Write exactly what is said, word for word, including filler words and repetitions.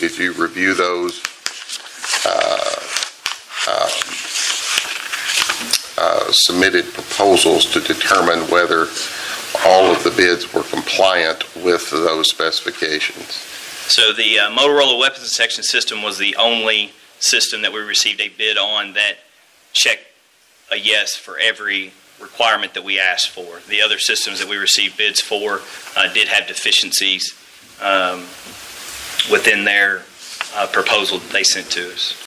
did you review those uh, um, uh, submitted proposals to determine whether all of the bids were compliant with those specifications? So the uh, Motorola weapons detection system was the only system that we received a bid on that checked a yes for every requirement that we asked for. The other systems that we received bids for uh, did have deficiencies um, within their uh, proposal that they sent to us.